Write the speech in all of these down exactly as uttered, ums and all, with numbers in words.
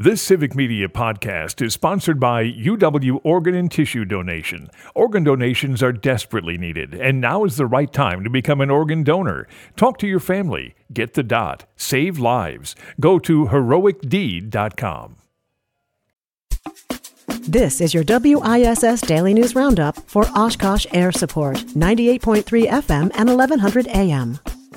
This Civic Media podcast is sponsored by U W Organ and Tissue Donation. Organ donations are desperately needed, and now is the right time to become an organ donor. Talk to your family. Get the dot. Save lives. Go to heroic deed dot com. This is your W I S S Daily News Roundup for Oshkosh Air Support, ninety-eight point three F M and eleven hundred A M.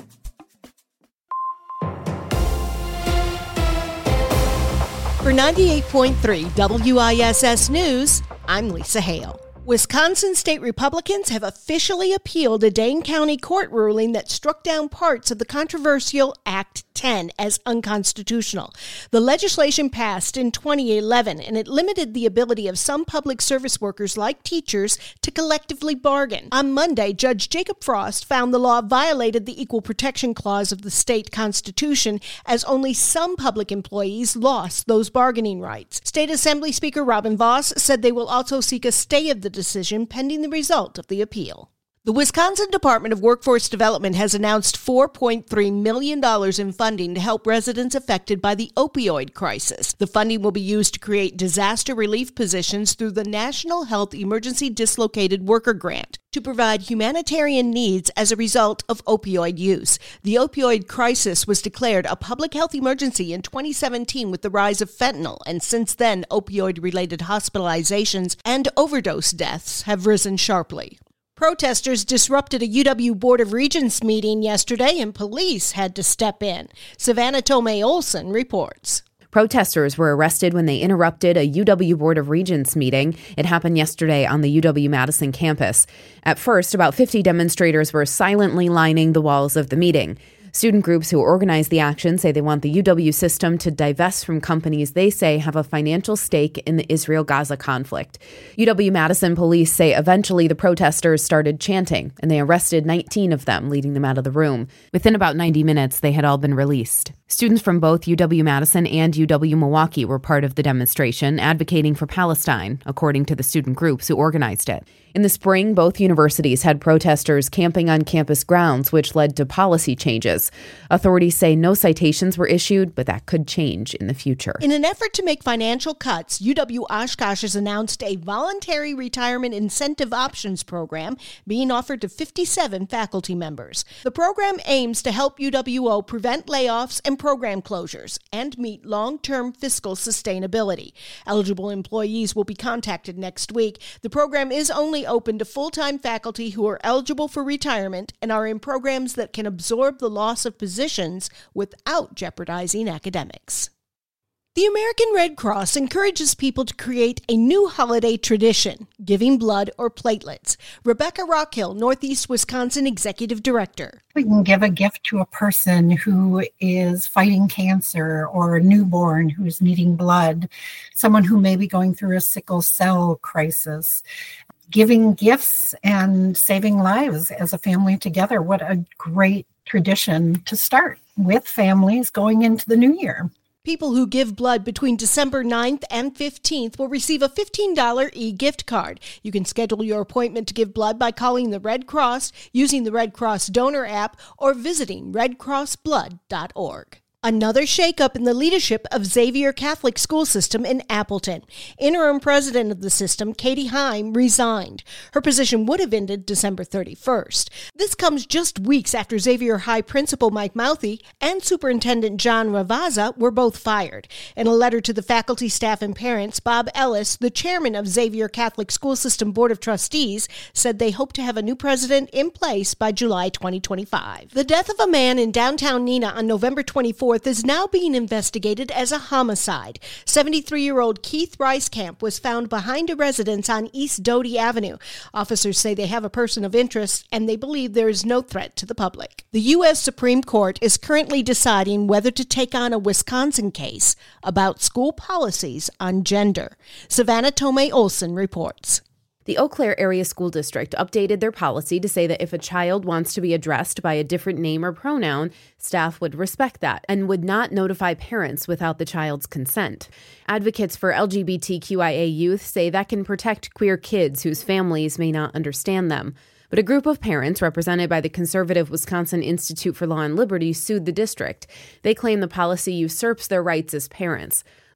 For ninety-eight point three W I S S News, I'm Lisa Hale. Wisconsin state Republicans have officially appealed a Dane County court ruling that struck down parts of the controversial Act ten as unconstitutional. The legislation passed in twenty eleven, and it limited the ability of some public service workers like teachers to collectively bargain. On Monday, Judge Jacob Frost found the law violated the Equal Protection Clause of the state constitution, as only some public employees lost those bargaining rights. State Assembly Speaker Robin Vos said they will also seek a stay of the decision pending the result of the appeal. The Wisconsin Department of Workforce Development has announced four point three million dollars in funding to help residents affected by the opioid crisis. The funding will be used to create disaster relief positions through the National Health Emergency Dislocated Worker Grant to provide humanitarian needs as a result of opioid use. The opioid crisis was declared a public health emergency in twenty seventeen with the rise of fentanyl, and since then, opioid-related hospitalizations and overdose deaths have risen sharply. Protesters disrupted a U W Board of Regents meeting yesterday, and police had to step in. Savannah Tomei Olson reports. Protesters were arrested when they interrupted a U W Board of Regents meeting. It happened yesterday on the U W-Madison campus. At first, about fifty demonstrators were silently lining the walls of the meeting. Student groups who organized the action say they want the U W system to divest from companies they say have a financial stake in the Israel-Gaza conflict. U W-Madison police say eventually the protesters started chanting, and they arrested nineteen of them, leading them out of the room. Within about ninety minutes, they had all been released. Students from both U W-Madison and U W-Milwaukee were part of the demonstration, advocating for Palestine, according to the student groups who organized it. In the spring, both universities had protesters camping on campus grounds, which led to policy changes. Authorities say no citations were issued, but that could change in the future. In an effort to make financial cuts, U W-Oshkosh has announced a voluntary retirement incentive options program being offered to fifty-seven faculty members. The program aims to help U W O prevent layoffs and program closures and meet long-term fiscal sustainability. Eligible employees will be contacted next week. The program is only open to full-time faculty who are eligible for retirement and are in programs that can absorb the loss of positions without jeopardizing academics. The American Red Cross encourages people to create a new holiday tradition, giving blood or platelets. Rebecca Rockhill, Northeast Wisconsin Executive Director. We can give a gift to a person who is fighting cancer, or a newborn who's needing blood, someone who may be going through a sickle cell crisis. Giving gifts and saving lives as a family together. What a great tradition to start with families going into the new year. People who give blood between December ninth and fifteenth will receive a fifteen dollars e-gift card. You can schedule your appointment to give blood by calling the Red Cross, using the Red Cross Donor app, or visiting red cross blood dot org. Another shakeup in the leadership of Xavier Catholic School System in Appleton. Interim president of the system, Katie Heim, resigned. Her position would have ended December thirty-first. This comes just weeks after Xavier High Principal Mike Mouthey and Superintendent John Ravazza were both fired. In a letter to the faculty, staff, and parents, Bob Ellis, the chairman of Xavier Catholic School System Board of Trustees, said they hope to have a new president in place by July twenty twenty-five. The death of a man in downtown Neenah on November twenty-fourth is now being investigated as a homicide. seventy-three-year-old Keith Reiskamp was found behind a residence on East Doty Avenue. Officers say they have a person of interest, and they believe there is no threat to the public. The U S Supreme Court is currently deciding whether to take on a Wisconsin case about school policies on gender. Savannah Tomei Olson reports. The Eau Claire Area School District updated their policy to say that if a child wants to be addressed by a different name or pronoun, staff would respect that and would not notify parents without the child's consent. Advocates for L G B T Q I A youth say that can protect queer kids whose families may not understand them. But a group of parents, represented by the conservative Wisconsin Institute for Law and Liberty, sued the district. They claim the policy usurps their rights as parents.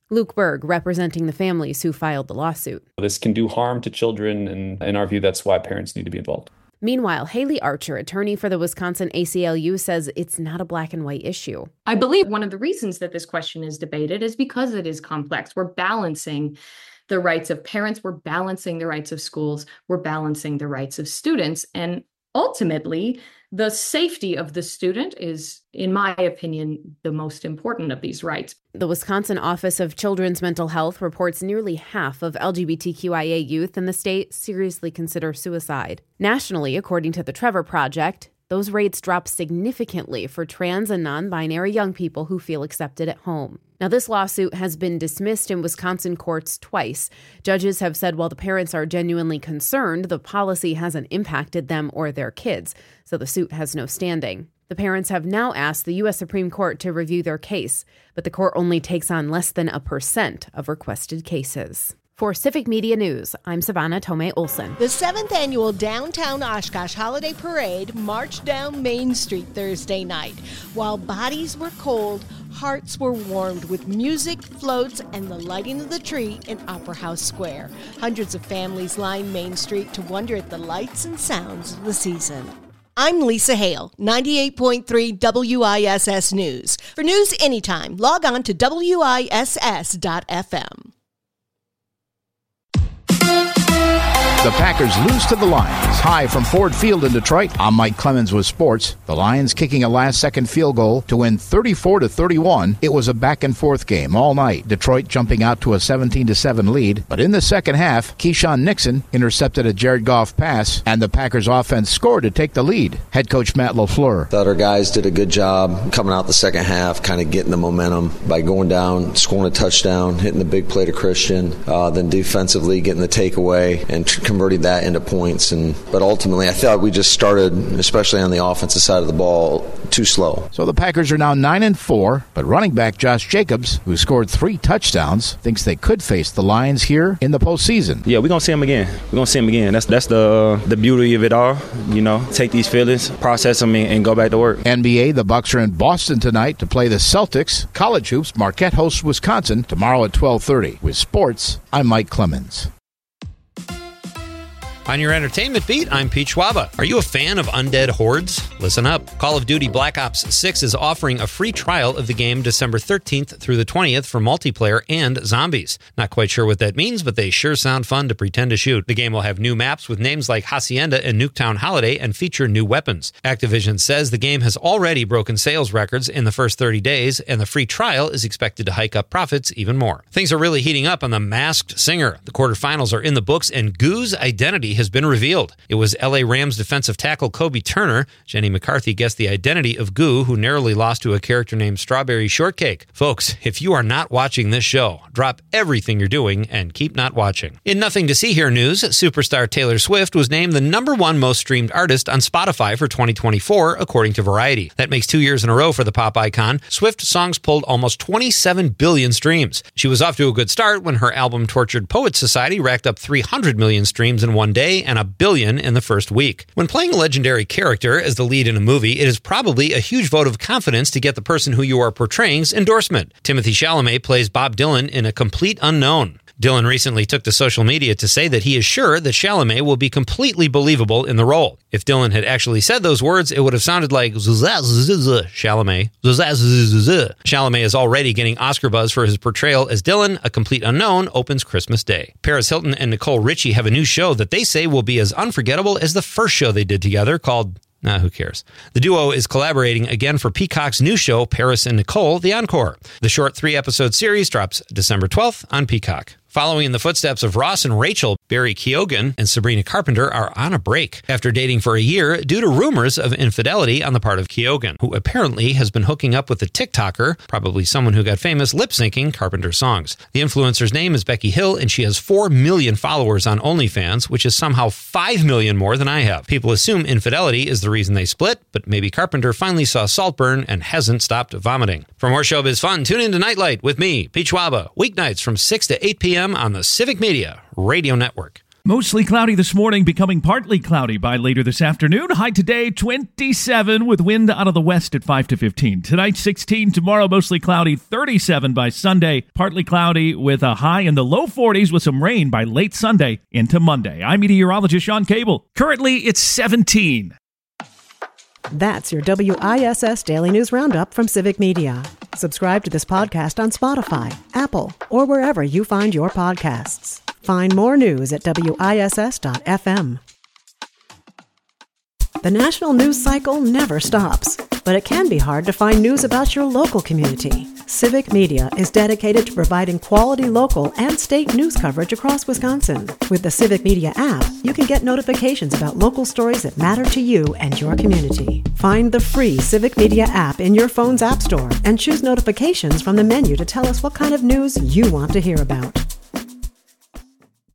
Luke Berg, representing the families who filed the lawsuit. This can do harm to children, and in our view, that's why parents need to be involved. Meanwhile, Haley Archer, attorney for the Wisconsin A C L U, says it's not a black and white issue. I believe one of the reasons that this question is debated is because it is complex. We're balancing the rights of parents, we're balancing the rights of schools, we're balancing the rights of students. And ultimately, the safety of the student is, in my opinion, the most important of these rights. The Wisconsin Office of Children's Mental Health reports nearly half of L G B T Q I A youth in the state seriously consider suicide. Nationally, according to the Trevor Project, those rates drop significantly for trans and non-binary young people who feel accepted at home. Now, this lawsuit has been dismissed in Wisconsin courts twice. Judges have said while the parents are genuinely concerned, the policy hasn't impacted them or their kids, so the suit has no standing. The parents have now asked the U S Supreme Court to review their case, but the court only takes on less than a percent of requested cases. For Civic Media News, I'm Savannah Tomei Olson. The seventh annual Downtown Oshkosh Holiday Parade marched down Main Street Thursday night. While bodies were cold, hearts were warmed with music, floats, and the lighting of the tree in Opera House Square. Hundreds of families lined Main Street to wonder at the lights and sounds of the season. I'm Lisa Hale, ninety-eight point three W I S S News. For news anytime, log on to W I S S dot F M. The Packers lose to the Lions. Hi from Ford Field in Detroit. I'm Mike Clemens with sports. The Lions kicking a last-second field goal to win thirty-four to thirty-one. It was a back-and-forth game all night. Detroit jumping out to a seventeen to seven lead. But in the second half, Keyshawn Nixon intercepted a Jared Goff pass, and the Packers offense scored to take the lead. Head coach Matt LaFleur. Thought our guys did a good job coming out the second half, kind of getting the momentum by going down, scoring a touchdown, hitting the big play to Christian, uh, then defensively getting the takeaway and converting that into points. And but ultimately, I thought we just started, especially on the offensive side of the ball, too slow. So the Packers are now nine and four, but running back Josh Jacobs, who scored three touchdowns, thinks they could face the Lions here in the postseason. Yeah, we're gonna see them again. We're gonna see them again. That's that's the the beauty of it all. You know, take these feelings, process them, and go back to work. N B A, the Bucks are in Boston tonight to play the Celtics. College hoops, Marquette hosts Wisconsin tomorrow at twelve thirty. With sports, I'm Mike Clemens. On your entertainment beat, I'm Pete Schwaba. Are you a fan of undead hordes? Listen up. Call of Duty Black Ops six is offering a free trial of the game December thirteenth through the twentieth for multiplayer and zombies. Not quite sure what that means, but they sure sound fun to pretend to shoot. The game will have new maps with names like Hacienda and Nuketown Holiday and feature new weapons. Activision says the game has already broken sales records in the first thirty days, and the free trial is expected to hike up profits even more. Things are really heating up on The Masked Singer. The quarterfinals are in the books, and Goo's identity has been revealed. It was L A Rams defensive tackle Kobe Turner. Jenny McCarthy guessed the identity of Goo, who narrowly lost to a character named Strawberry Shortcake. Folks, if you are not watching this show, drop everything you're doing and keep not watching. In Nothing to See Here news, superstar Taylor Swift was named the number one most streamed artist on Spotify for twenty twenty-four, according to Variety. That makes two years in a row for the pop icon. Swift songs pulled almost twenty-seven billion streams. She was off to a good start when her album Tortured Poets Society racked up three hundred million streams in one day and a billion in the first week. When playing a legendary character as the lead in a movie, it is probably a huge vote of confidence to get the person who you are portraying's endorsement. Timothy Chalamet plays Bob Dylan in A Complete Unknown. Dylan recently took to social media to say that he is sure that Chalamet will be completely believable in the role. If Dylan had actually said those words, it would have sounded like Chalamet. Chalamet is already getting Oscar buzz for his portrayal as Dylan. A Complete Unknown opens Christmas Day. Paris Hilton and Nicole Richie have a new show that they say will be as unforgettable as the first show they did together, called Nah, who cares? The duo is collaborating again for Peacock's new show, Paris and Nicole, The Encore. The short three-episode series drops December twelfth on Peacock. Following in the footsteps of Ross and Rachel, Barry Keoghan and Sabrina Carpenter are on a break after dating for a year due to rumors of infidelity on the part of Keoghan, who apparently has been hooking up with a TikToker, probably someone who got famous lip-syncing Carpenter songs. The influencer's name is Becky Hill, and she has four million followers on OnlyFans, which is somehow five million more than I have. People assume infidelity is the reason they split, but maybe Carpenter finally saw Saltburn and hasn't stopped vomiting. For more showbiz fun, tune in to Nightlight with me, Pete Schwaba, weeknights from six to eight p.m. on the Civic Media Radio Network. Mostly cloudy this morning, becoming partly cloudy by later this afternoon. High today, twenty-seven, with wind out of the west at five to fifteen. Tonight, sixteen. Tomorrow, mostly cloudy, thirty-seven by Sunday. Partly cloudy with a high in the low forties with some rain by late Sunday into Monday. I'm meteorologist Sean Cable. Currently, it's seventeen. That's your W I S S Daily News Roundup from Civic Media. Subscribe to this podcast on Spotify, Apple, or wherever you find your podcasts. Find more news at W I S S dot F M. The national news cycle never stops, but it can be hard to find news about your local community. Civic Media is dedicated to providing quality local and state news coverage across Wisconsin. With the Civic Media app, you can get notifications about local stories that matter to you and your community. Find the free Civic Media app in your phone's app store and choose notifications from the menu to tell us what kind of news you want to hear about.